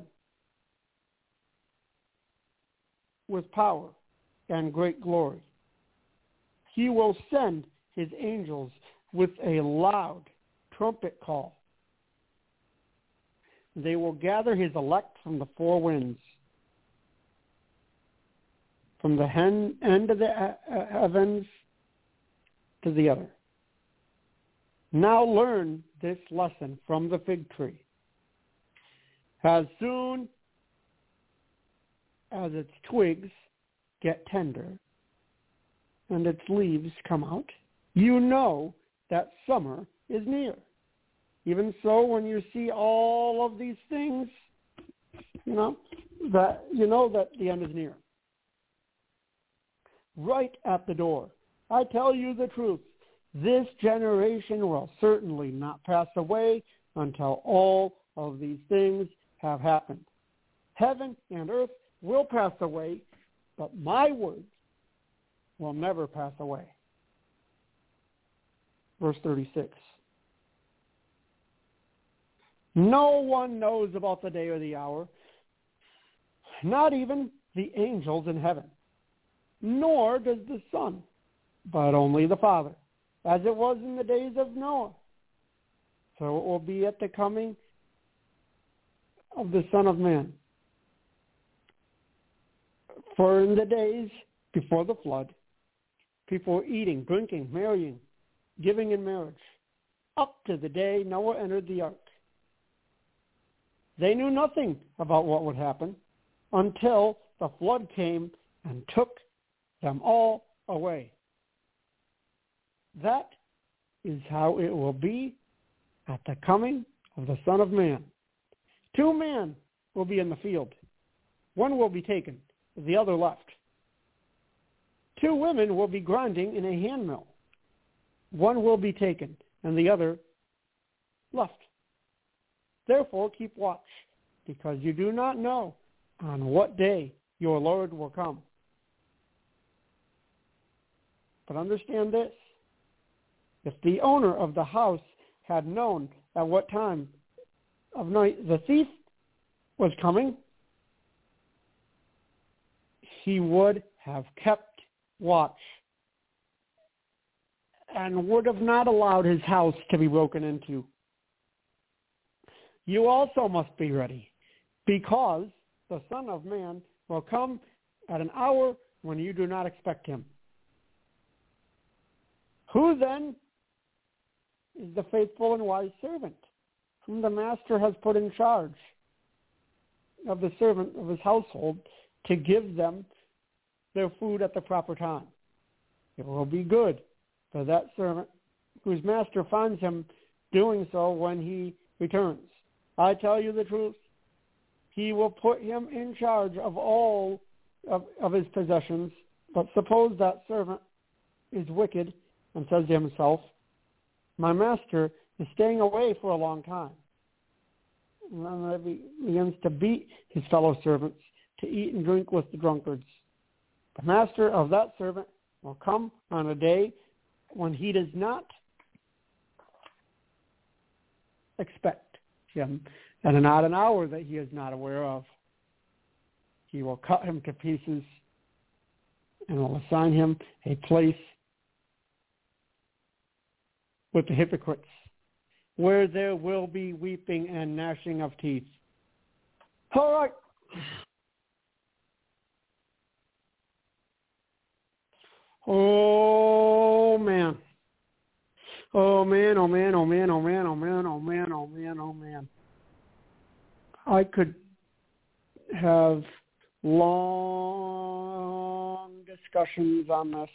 with power and great glory. He will send his angels with a loud trumpet call. They will gather his elect from the four winds, from the hen, end of the heavens to the other. Now learn this lesson from the fig tree. As soon as its twigs get tender and its leaves come out, you know that summer is near. Even so, when you see all of these things, you know, that you know that the end is near. Right at the door. I tell you the truth. This generation will certainly not pass away until all of these things have happened. Heaven and earth will pass away, but my words will never pass away. Verse thirty-six. No one knows about the day or the hour, not even the angels in heaven, nor does the Son, but only the Father, as it was in the days of Noah. So it will be at the coming of the Son of Man. For in the days before the flood, people were eating, drinking, marrying, giving in marriage, up to the day Noah entered the ark. They knew nothing about what would happen until the flood came and took them all away. That is how it will be at the coming of the Son of Man. Two men will be in the field. One will be taken, the other left. Two women will be grinding in a handmill. one will be taken, and the other left. Therefore, keep watch, because you do not know on what day your Lord will come. But understand this. If the owner of the house had known at what time of night the thief was coming, he would have kept watch and would have not allowed his house to be broken into. You also must be ready, because the Son of Man will come at an hour when you do not expect him. Who then is the faithful and wise servant whom the master has put in charge of the servant of his household to give them their food at the proper time? It will be good for that servant whose master finds him doing so when he returns. I tell you the truth, he will put him in charge of all of, of his possessions. But suppose that servant is wicked and says to himself, my master is staying away for a long time. And then he begins to beat his fellow servants, to eat and drink with the drunkards. The master of that servant will come on a day when he does not expect him, and not an hour that he is not aware of. He will cut him to pieces and will assign him a place with the hypocrites, where there will be weeping and gnashing of teeth. All right. Oh, man. Oh, man, oh, man, oh, man, oh, man, oh, man, oh, man, oh, man, oh, man. I could have long discussions on this.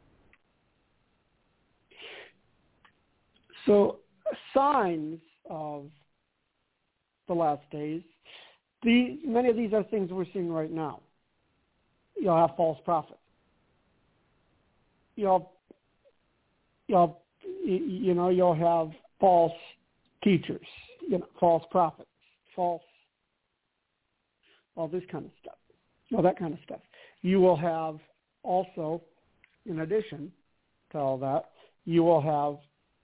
So, signs of the last days, the, many of these are things we're seeing right now. You'll have false prophets. You'll, you'll, you know, you'll have false teachers, you know, false prophets, false, all this kind of stuff, all that kind of stuff. You will have also, in addition to all that, you will have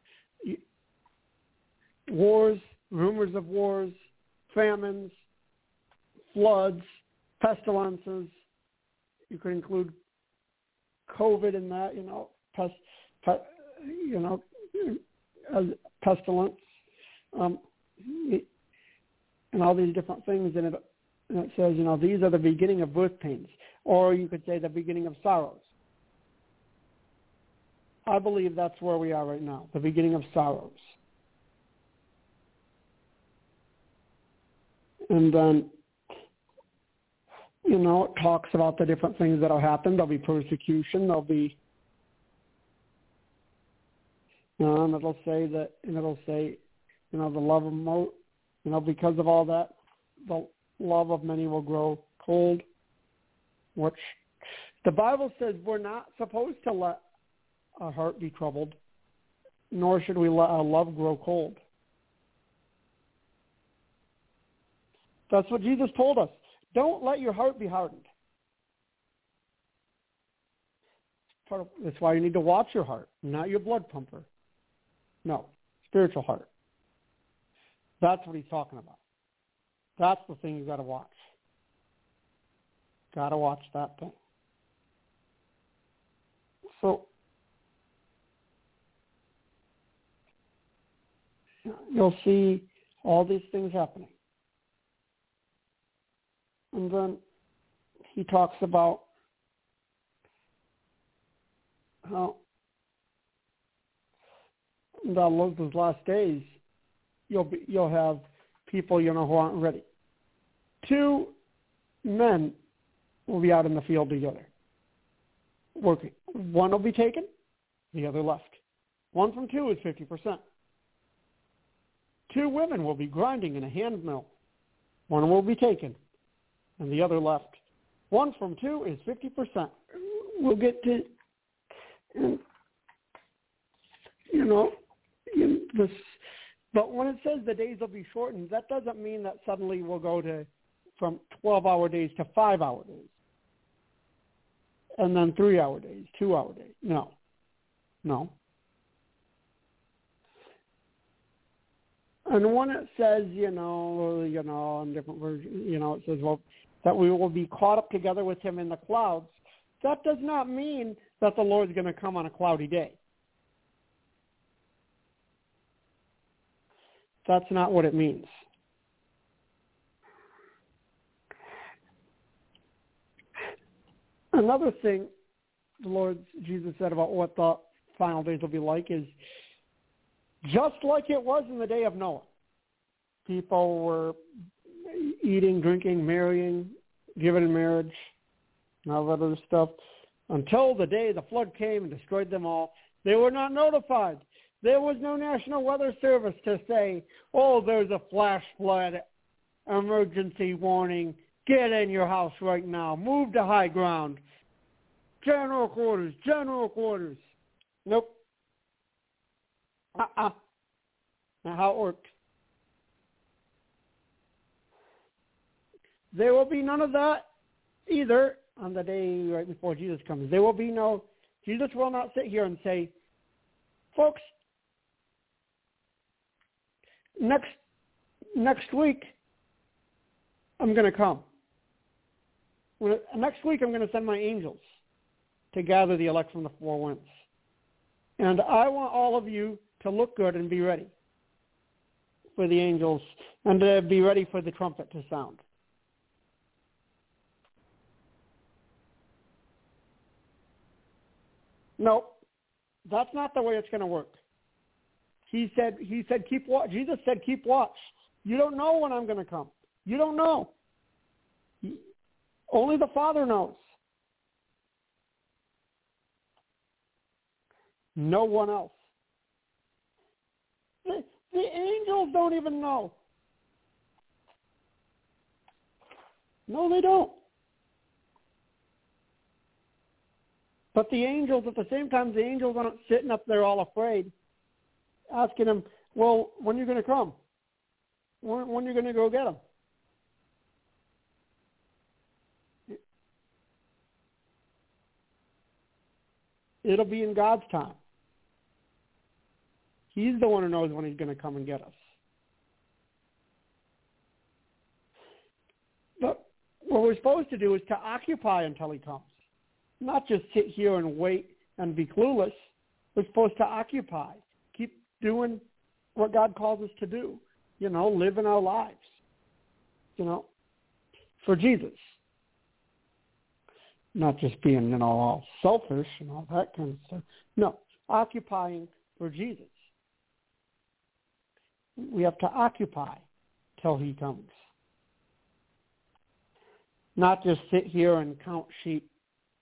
wars, rumors of wars, famines, floods, pestilences. You could include COVID in that, you know, pest, pest, you know, as pestilence, um, and all these different things. And it, and it says, you know, these are the beginning of birth pains, or you could say the beginning of sorrows. I believe that's where we are right now, the beginning of sorrows. And then, you know, it talks about the different things that will happen. There'll be persecution. There'll be, um, it'll say that, and it'll say, you know, the love of mo, you know, because of all that, the love of many will grow cold, which the Bible says we're not supposed to let our heart be troubled, nor should we let our love grow cold. That's what Jesus told us. Don't let your heart be hardened. That's why you need to watch your heart, not your blood pumper. No, spiritual heart. That's what he's talking about. That's the thing you got to watch. Got to watch that thing. So you'll see all these things happening. And then he talks about how in those last days you'll be, you'll have people, you know, who aren't ready. Two men will be out in the field together working. One will be taken, the other left. One from two is fifty percent. Two women will be grinding in a hand mill. One will be taken, and the other left. One from two is fifty percent. We'll get to, and you know, you, this, but when it says the days will be shortened, that doesn't mean that suddenly we'll go to from twelve-hour days to five-hour days, and then three-hour days, two-hour days. No, no. And when it says, you know, you know, in different versions, you know, it says, well, that we will be caught up together with him in the clouds, that does not mean that the Lord's going to come on a cloudy day. That's not what it means. Another thing the Lord Jesus said about what the final days will be like is, just like it was in the day of Noah, people were eating, drinking, marrying, giving in marriage, and all that other stuff, until the day the flood came and destroyed them all. They were not notified. There was no National Weather Service to say, oh, there's a flash flood, emergency warning, get in your house right now, move to high ground, general quarters, general quarters. Nope. Uh-uh. Not how it worked. There will be none of that either on the day right before Jesus comes. There will be no, Jesus will not sit here and say, folks, next next week I'm going to come. Next week I'm going to send my angels to gather the elect from the four winds. And I want all of you to look good and be ready for the angels and to be ready for the trumpet to sound. No, that's not the way it's going to work. He said, he said, keep watch. Jesus said, keep watch. You don't know when I'm going to come. You don't know. Only the Father knows. No one else. The, the angels don't even know. No, they don't. But the angels, at the same time, the angels aren't sitting up there all afraid, asking him, well, when are you going to come? When, when are you going to go get him? It'll be in God's time. He's the one who knows when he's going to come and get us. But what we're supposed to do is to occupy until he comes. Not just sit here and wait and be clueless. We're supposed to occupy. Keep doing what God calls us to do. You know, living our lives. You know, for Jesus. Not just being, you know, all selfish and all that kind of stuff. No, occupying for Jesus. We have to occupy till he comes. Not just sit here and count sheep.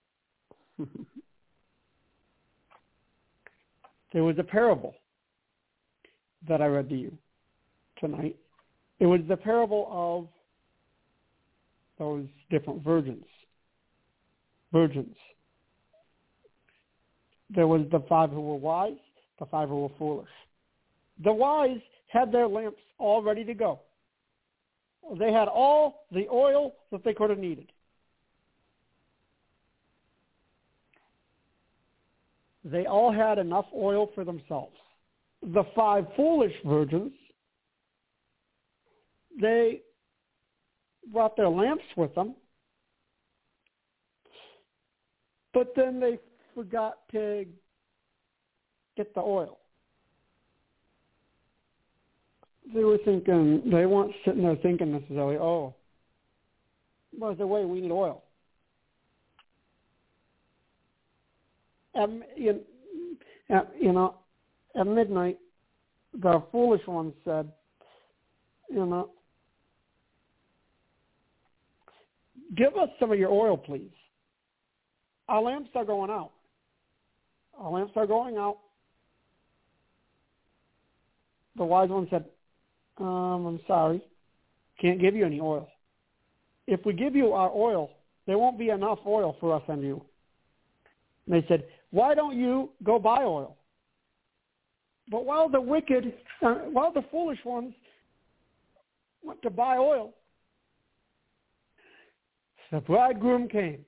There was a parable that I read to you tonight. It was the parable of those different virgins. Virgins. There was the five who were wise, the five who were foolish. The wise had their lamps all ready to go. They had all the oil that they could have needed. They all had enough oil for themselves. The five foolish virgins, they brought their lamps with them, but then they forgot to get the oil. They were thinking, they weren't sitting there thinking necessarily, oh, by the way, we need oil. At, you, at, you know, at midnight, the foolish one said, you know, give us some of your oil, please. Our lamps are going out. Our lamps are going out. The wise one said, um, I'm sorry, can't give you any oil. If we give you our oil, there won't be enough oil for us and you. And they said, why don't you go buy oil? But while the wicked, uh, while the foolish ones went to buy oil, the bridegroom came.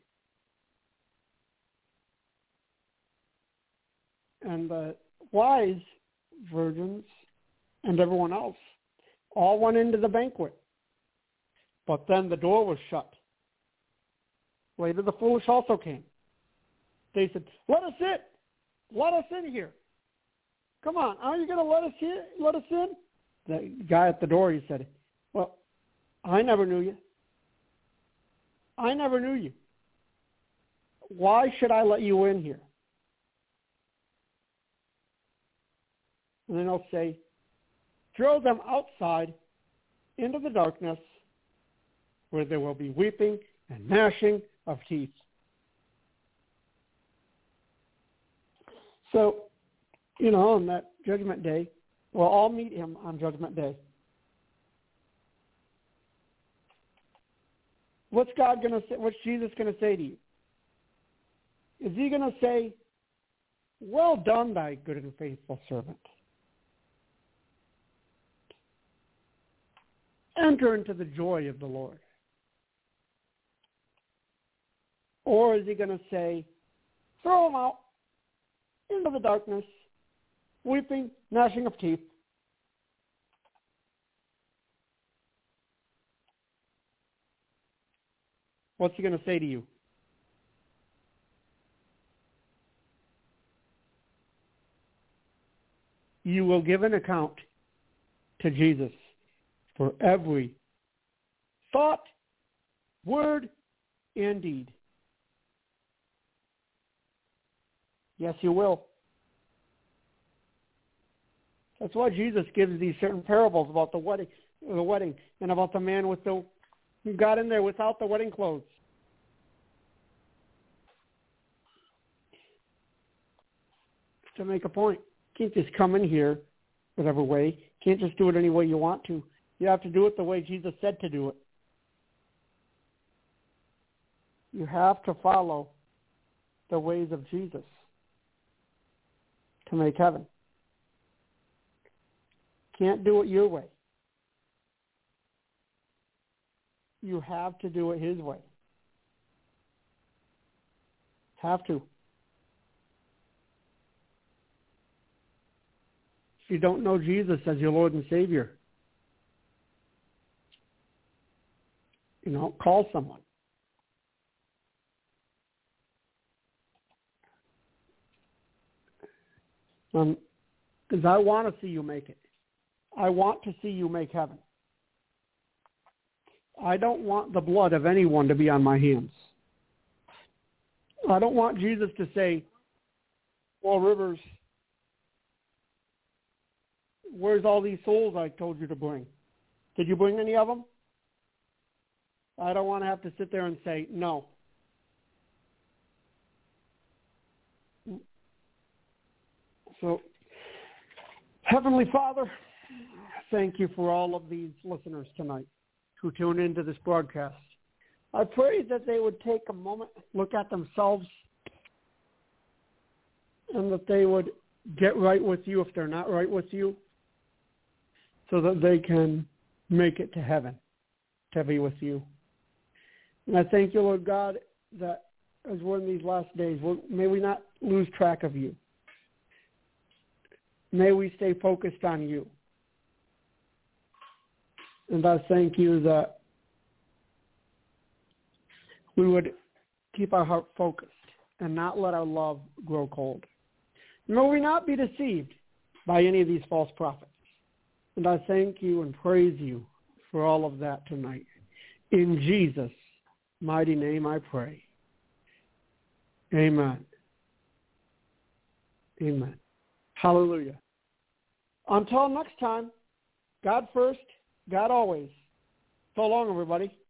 And the wise virgins and everyone else all went into the banquet. But then the door was shut. Later the foolish also came. They said, let us in. Let us in here. Come on, aren't you going to let us in? Let us in? The guy at the door, he said, well, I never knew you. I never knew you. Why should I let you in here? And then he'll say, throw them outside into the darkness where there will be weeping and gnashing of teeth. So, you know, on that judgment day, we'll all meet him on judgment day. What's God going to say? What's Jesus going to say to you? Is he going to say, well done, thy good and faithful servant? Enter into the joy of the Lord. Or is he going to say, throw them out into the darkness, weeping, gnashing of teeth? What's he going to say to you? You will give an account to Jesus for every thought, word, and deed. Yes, you will. That's why Jesus gives these certain parables about the wedding, the wedding, and about the man with the who got in there without the wedding clothes. To make a point, you can't just come in here whatever way. You can't just do it any way you want to. You have to do it the way Jesus said to do it. You have to follow the ways of Jesus to make heaven. Can't do it your way. You have to do it his way. Have to. If you don't know Jesus as your Lord and Savior, you know, call someone. Um, because I want to see you make it. I want to see you make heaven. I don't want the blood of anyone to be on my hands. I don't want Jesus to say, well, Rivers, where's all these souls I told you to bring? Did you bring any of them? I don't want to have to sit there and say, no. So, Heavenly Father, thank you for all of these listeners tonight who tune into this broadcast. I pray that they would take a moment, look at themselves, and that they would get right with you if they're not right with you, so that they can make it to heaven, to be with you. And I thank you, Lord God, that as we're in these last days, may we not lose track of you. May we stay focused on you. And I thank you that we would keep our heart focused and not let our love grow cold. May we not be deceived by any of these false prophets. And I thank you and praise you for all of that tonight. In Jesus' mighty name I pray. Amen. Amen. Hallelujah. Until next time, God first, God always. So long, everybody.